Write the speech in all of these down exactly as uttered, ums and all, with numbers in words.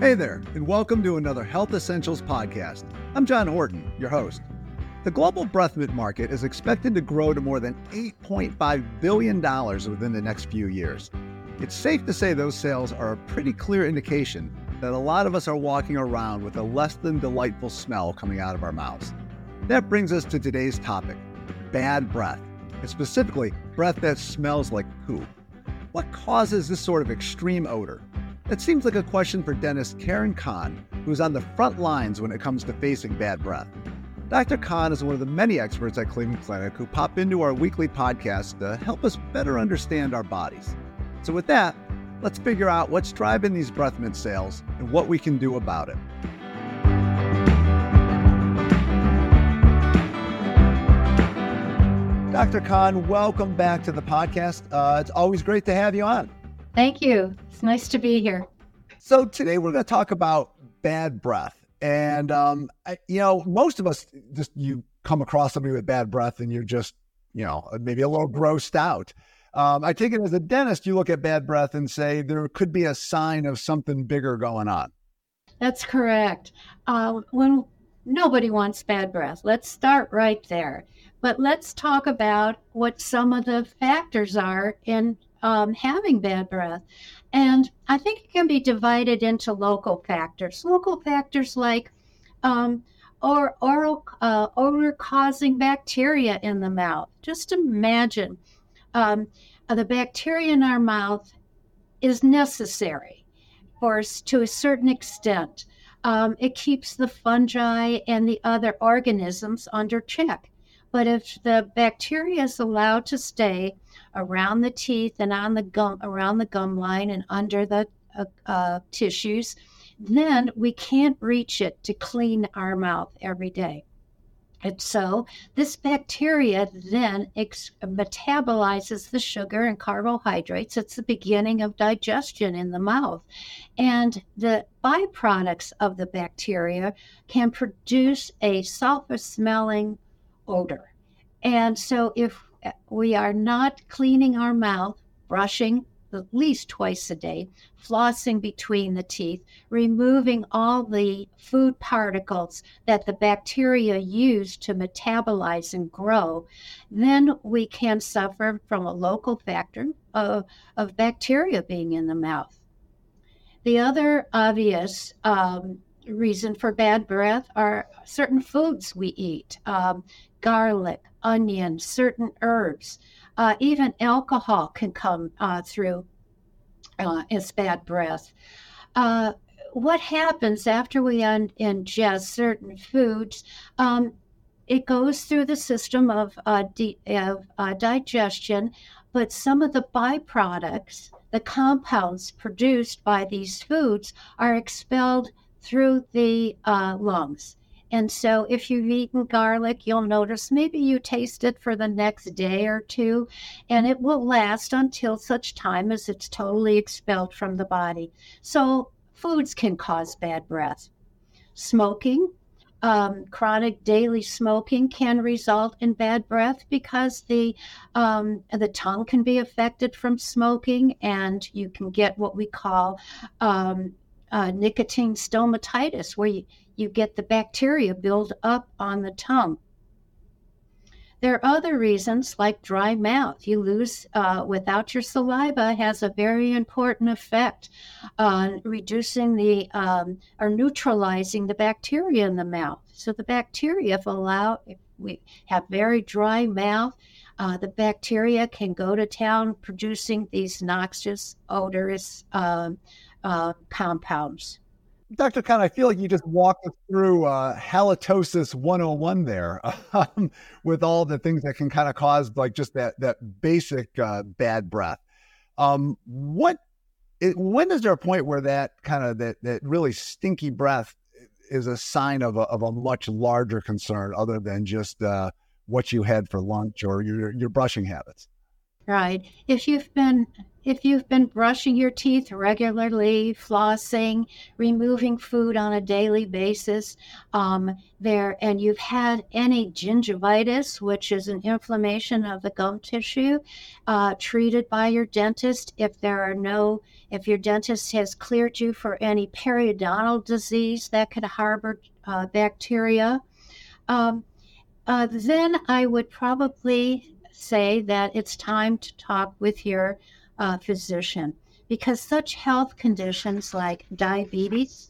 Hey there, and welcome to another Health Essentials podcast. I'm John Horton, your host. The global breath mint market is expected to grow to more than eight point five billion dollars within the next few years. It's safe to say those sales are a pretty clear indication that a lot of us are walking around with a less than delightful smell coming out of our mouths. That brings us to today's topic, bad breath, and specifically breath that smells like poo. What causes this sort of extreme odor? That seems like a question for dentist Karen Kahn, who's on the front lines when it comes to facing bad breath. Doctor Kahn is one of the many experts at Cleveland Clinic who pop into our weekly podcast to help us better understand our bodies. So with that, let's figure out what's driving these breath mint sales and what we can do about it. Doctor Kahn, welcome back to the podcast. Uh, it's always great to have you on. Thank you. It's nice to be here. So today we're going to talk about bad breath. And, um, I, you know, most of us just, you come across somebody with bad breath and you're just, you know, maybe a little grossed out. Um, I take it as a dentist, you look at bad breath and say there could be a sign of something bigger going on. That's correct. Uh, when nobody wants bad breath. Let's start right there. But let's talk about what some of the factors are in Um, having bad breath. And I think it can be divided into local factors. Local factors like um, or oral uh, odor-causing bacteria in the mouth. Just imagine um, the bacteria in our mouth is necessary for to a certain extent. Um, it keeps the fungi and the other organisms under check. But if the bacteria is allowed to stay around the teeth and on the gum, around the gum line and under the uh, uh, tissues, then we can't reach it to clean our mouth every day. And so this bacteria then ex- metabolizes the sugar and carbohydrates. It's the beginning of digestion in the mouth. And the byproducts of the bacteria can produce a sulfur-smelling odor. And so if we are not cleaning our mouth, brushing at least twice a day, flossing between the teeth, removing all the food particles that the bacteria use to metabolize and grow, then we can suffer from a local factor of, of bacteria being in the mouth. The other obvious um, reason for bad breath are certain foods we eat, um, garlic, onion, certain herbs, uh, even alcohol can come uh, through uh, as bad breath. Uh, what happens after we un- ingest certain foods? Um, it goes through the system of, uh, de- of uh, digestion, but some of the byproducts, the compounds produced by these foods, are expelled through the uh, lungs. And so if you've eaten garlic, you'll notice maybe you taste it for the next day or two, and it will last until such time as it's totally expelled from the body. So foods can cause bad breath. Smoking, um, chronic daily smoking can result in bad breath because the um, the tongue can be affected from smoking, and you can get what we call um, uh, nicotine stomatitis, where you you get the bacteria build up on the tongue. There are other reasons like dry mouth. You lose uh, without your saliva has a very important effect on reducing the um, or neutralizing the bacteria in the mouth. So the bacteria, if allow, if we have very dry mouth, uh, the bacteria can go to town producing these noxious, odorous um, uh, compounds. Doctor Kahn, I feel like you just walked us through uh, halitosis one oh one there um, with all the things that can kind of cause like just that that basic uh, bad breath. Um, what, it, when is there a point where that kind of that that really stinky breath is a sign of a, of a much larger concern other than just uh, what you had for lunch or your your brushing habits? Right. If you've been if you've been brushing your teeth regularly, flossing, removing food on a daily basis, um, there, and you've had any gingivitis, which is an inflammation of the gum tissue, uh, treated by your dentist, if there are no, if your dentist has cleared you for any periodontal disease that could harbor uh, bacteria, um, uh, then I would probably say that it's time to talk with your uh, physician, because such health conditions like diabetes,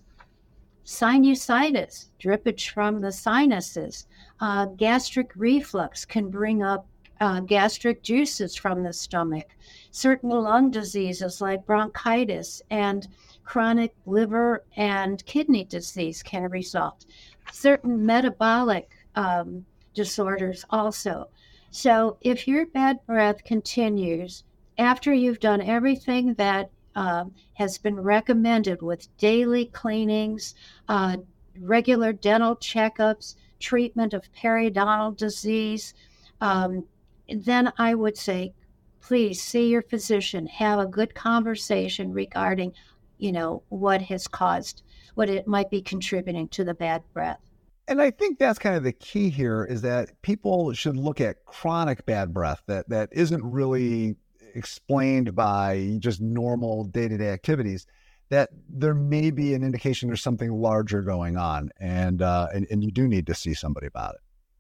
sinusitis, drippage from the sinuses, uh, gastric reflux can bring up uh, gastric juices from the stomach. Certain lung diseases like bronchitis and chronic liver and kidney disease can result. Certain metabolic um, disorders also. So if your bad breath continues after you've done everything that um, has been recommended with daily cleanings, uh, regular dental checkups, treatment of periodontal disease, um, then I would say, please see your physician, have a good conversation regarding, you know, what has caused, what it might be contributing to the bad breath. And I think that's kind of the key here, is that people should look at chronic bad breath that, that isn't really explained by just normal day-to-day activities, that there may be an indication there's something larger going on, and, uh, and, and you do need to see somebody about it.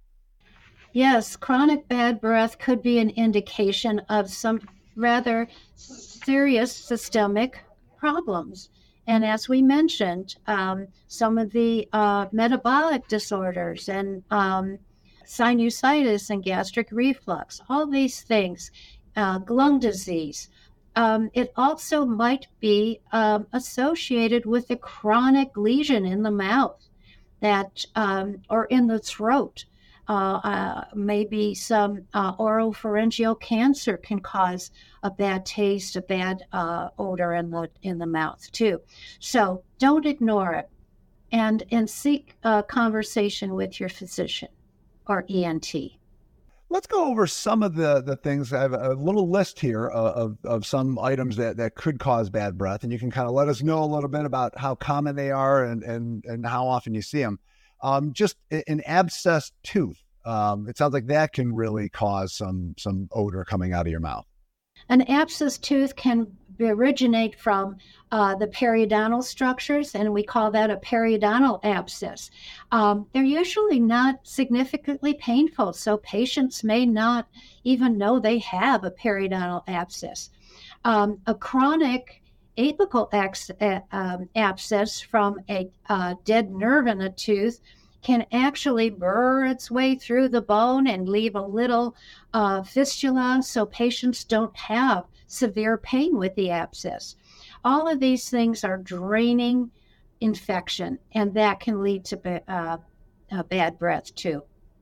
Yes, chronic bad breath could be an indication of some rather serious systemic problems. And as we mentioned, um, some of the uh, metabolic disorders and um, sinusitis and gastric reflux, all these things, uh, lung disease. Um, it also might be um, associated with a chronic lesion in the mouth that, um, or in the throat. Uh, uh, maybe some uh, oropharyngeal cancer can cause a bad taste, a bad uh, odor in the in the mouth too. So don't ignore it, and and seek a conversation with your physician or E N T. Let's go over some of the, the things. I have a little list here of, of some items that, that could cause bad breath, and you can kind of let us know a little bit about how common they are and, and, and how often you see them. Um, just an abscessed tooth. Um, it sounds like that can really cause some some odor coming out of your mouth. An abscessed tooth can originate from uh, the periodontal structures, and we call that a periodontal abscess. Um, they're usually not significantly painful, so patients may not even know they have a periodontal abscess. Um, a chronic apical ex- uh, um, abscess from a uh, dead nerve in a tooth can actually burr its way through the bone and leave a little uh, fistula, so patients don't have severe pain with the abscess. All of these things are draining infection, and that can lead to uh, uh, bad breath too.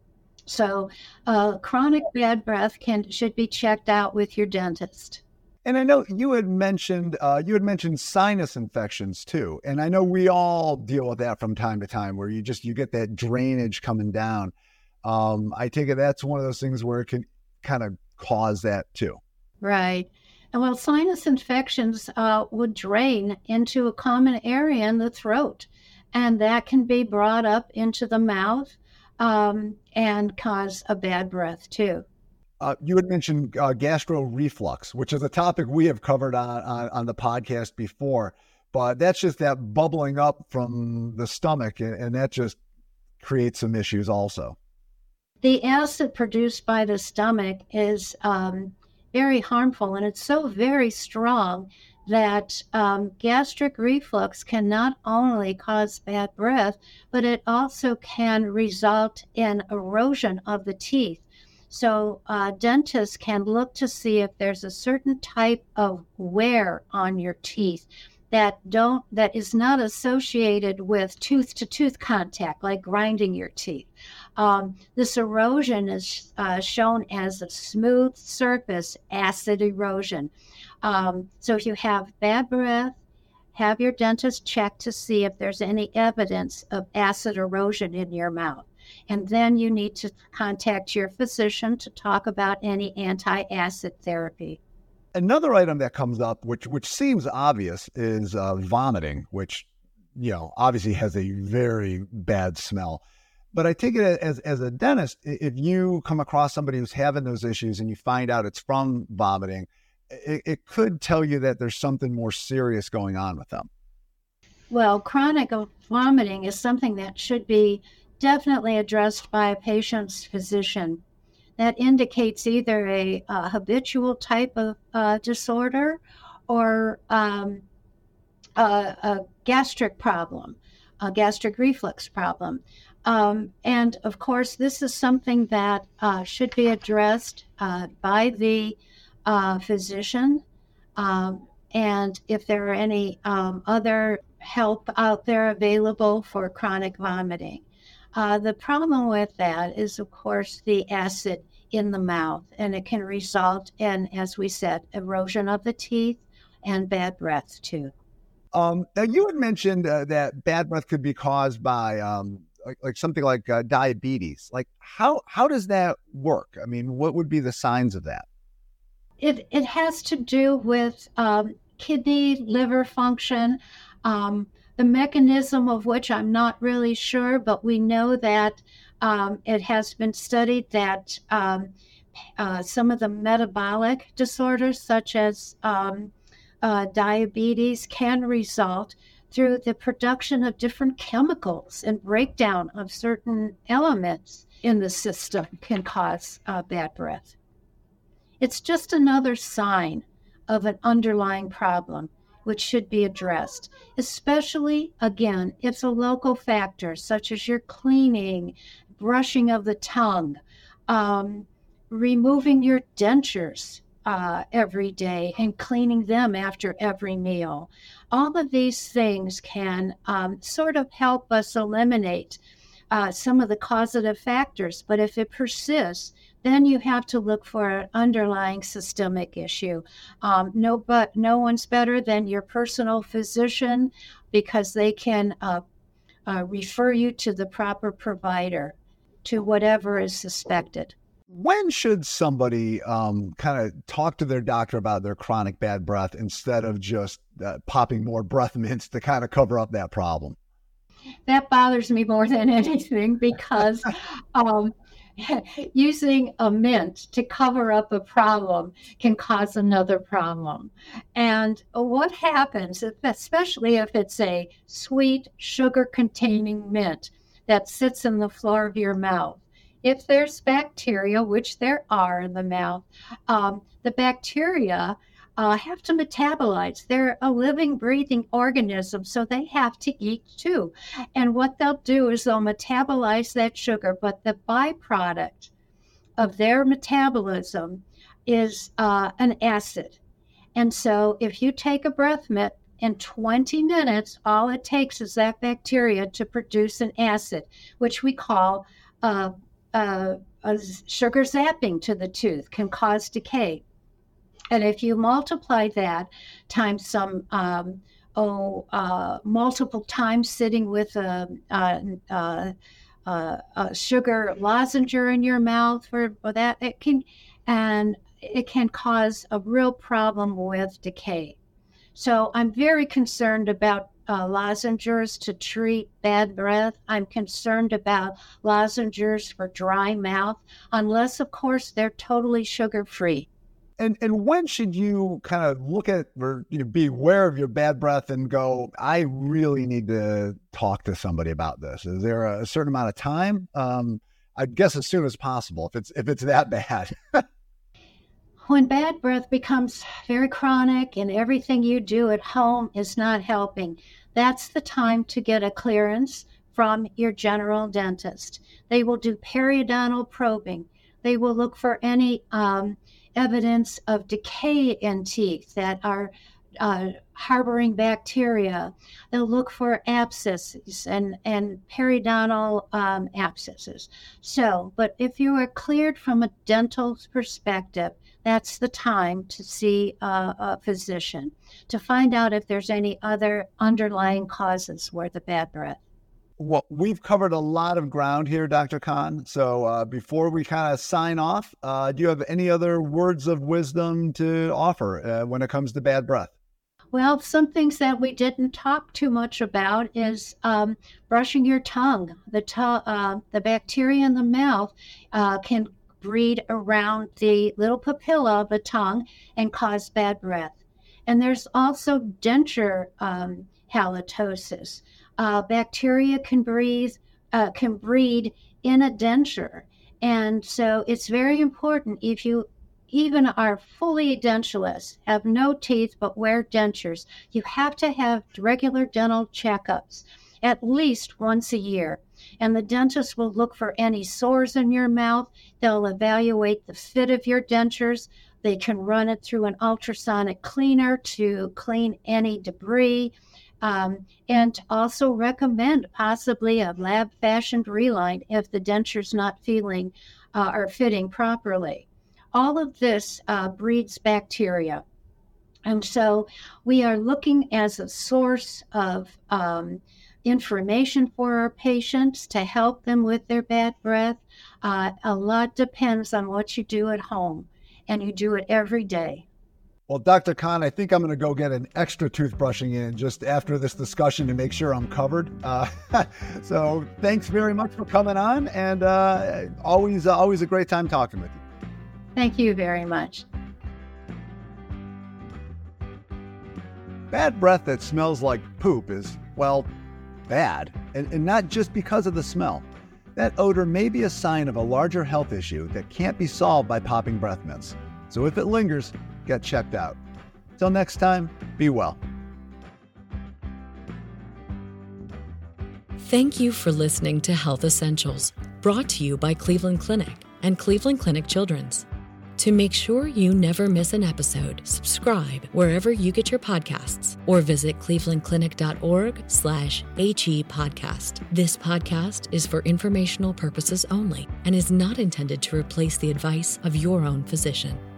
So uh, chronic bad breath can should be checked out with your dentist. And I know you had mentioned uh, you had mentioned sinus infections too, and I know we all deal with that from time to time, where you just you get that drainage coming down. Um, I take it that's one of those things where it can kind of cause that too. Right. And well, sinus infections uh, would drain into a common area in the throat, and that can be brought up into the mouth um, and cause a bad breath too. Uh, you had mentioned uh, gastro reflux, which is a topic we have covered on, on, on the podcast before, but that's just that bubbling up from the stomach, and, and that just creates some issues also. The acid produced by the stomach is um, very harmful, and it's so very strong that um, gastric reflux can not only cause bad breath, but it also can result in erosion of the teeth. So uh, dentists can look to see if there's a certain type of wear on your teeth that don't that is not associated with tooth-to-tooth contact, like grinding your teeth. Um, this erosion is uh, shown as a smooth surface acid erosion. Um, so if you have bad breath, have your dentist check to see if there's any evidence of acid erosion in your mouth. And then you need to contact your physician to talk about any anti-acid therapy. Another item that comes up, which which seems obvious, is uh, vomiting, which, you know, obviously has a very bad smell. But I take it as as a dentist, if you come across somebody who's having those issues and you find out it's from vomiting, it, it could tell you that there's something more serious going on with them. Well, chronic vomiting is something that should be definitely addressed by a patient's physician. That indicates either a, a habitual type of uh, disorder or um, a, a gastric problem, a gastric reflux problem. Um, and of course, this is something that uh, should be addressed uh, by the uh, physician. Um, and if there are any um, other help out there available for chronic vomiting. Uh, the problem with that is, of course, the acid in the mouth, and it can result in, as we said, erosion of the teeth and bad breath too. Um, now, you had mentioned uh, that bad breath could be caused by um, like, like something like uh, diabetes. Like, how how does that work? I mean, what would be the signs of that? It it has to do with um, kidney, liver function. Um, the mechanism of which I'm not really sure, but we know that um, it has been studied that um, uh, some of the metabolic disorders, such as um, uh, diabetes, can result through the production of different chemicals and breakdown of certain elements in the system can cause uh, bad breath. It's just another sign of an underlying problem which should be addressed, especially, again, if a local factor, such as your cleaning, brushing of the tongue, um, removing your dentures uh, every day and cleaning them after every meal. All of these things can um, sort of help us eliminate uh, some of the causative factors, but if it persists, then you have to look for an underlying systemic issue. Um, no, but no one's better than your personal physician because they can uh, uh, refer you to the proper provider, to whatever is suspected. When should somebody um, kind of talk to their doctor about their chronic bad breath instead of just uh, popping more breath mints to kind of cover up that problem? That bothers me more than anything because um, using a mint to cover up a problem can cause another problem. And what happens, especially if it's a sweet, sugar-containing mint that sits in the floor of your mouth, if there's bacteria, which there are in the mouth, um, the bacteria uh, have to metabolize. They're a living, breathing organism, so they have to eat too. And what they'll do is they'll metabolize that sugar, but the byproduct of their metabolism is uh, an acid. And so if you take a breath mint, in twenty minutes, all it takes is that bacteria to produce an acid, which we call uh, uh, a sugar zapping to the tooth, can cause decay. And if you multiply that times some, um, oh, uh, multiple times sitting with a, a, a, a, a sugar lozenger in your mouth for, for that, it can, and it can cause a real problem with decay. So I'm very concerned about uh, lozengers to treat bad breath. I'm concerned about lozengers for dry mouth, unless, of course, they're totally sugar-free. And and when should you kind of look at or you know, be aware of your bad breath and go, I really need to talk to somebody about this? Is there a certain amount of time? Um, I guess as soon as possible, if it's if it's that bad. When bad breath becomes very chronic and everything you do at home is not helping, that's the time to get a clearance from your general dentist. They will do periodontal probing. They will look for any um, evidence of decay in teeth that are uh, harboring bacteria. They'll look for abscesses and, and periodontal um, abscesses. So, but if you are cleared from a dental perspective, that's the time to see a, a physician to find out if there's any other underlying causes for the bad breath. Well, we've covered a lot of ground here, Doctor Khan. So uh, before we kind of sign off, uh, do you have any other words of wisdom to offer uh, when it comes to bad breath? Well, some things that we didn't talk too much about is um, brushing your tongue. The, to- uh, the bacteria in the mouth uh, can breed around the little papilla of the tongue and cause bad breath. And there's also denture um, halitosis. Uh, bacteria can breathe, uh, can breed in a denture. And so it's very important if you even are fully edentulous, have no teeth but wear dentures, you have to have regular dental checkups at least once a year. And the dentist will look for any sores in your mouth. They'll evaluate the fit of your dentures. They can run it through an ultrasonic cleaner to clean any debris. Um, and also recommend possibly a lab-fashioned reline if the denture's not feeling uh, or fitting properly. All of this uh, breeds bacteria. And so we are looking as a source of um, information for our patients to help them with their bad breath. Uh, a lot depends on what you do at home, and you do it every day. Well, Doctor Khan, I think I'm going to go get an extra toothbrushing in just after this discussion to make sure I'm covered. Uh, so thanks very much for coming on, and uh, always, uh, always a great time talking with you. Thank you very much. Bad breath that smells like poop is, well, bad, and, and not just because of the smell. That odor may be a sign of a larger health issue that can't be solved by popping breath mints. So if it lingers, get checked out. Till next time, be well. Thank you for listening to Health Essentials, brought to you by Cleveland Clinic and Cleveland Clinic Children's. To make sure you never miss an episode, subscribe wherever you get your podcasts or visit clevelandclinic.org slash HE podcast. This podcast is for informational purposes only and is not intended to replace the advice of your own physician.